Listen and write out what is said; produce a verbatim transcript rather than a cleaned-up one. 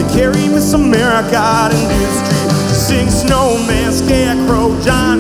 They carry Miss America out into the street. Sing snowman, scarecrow, John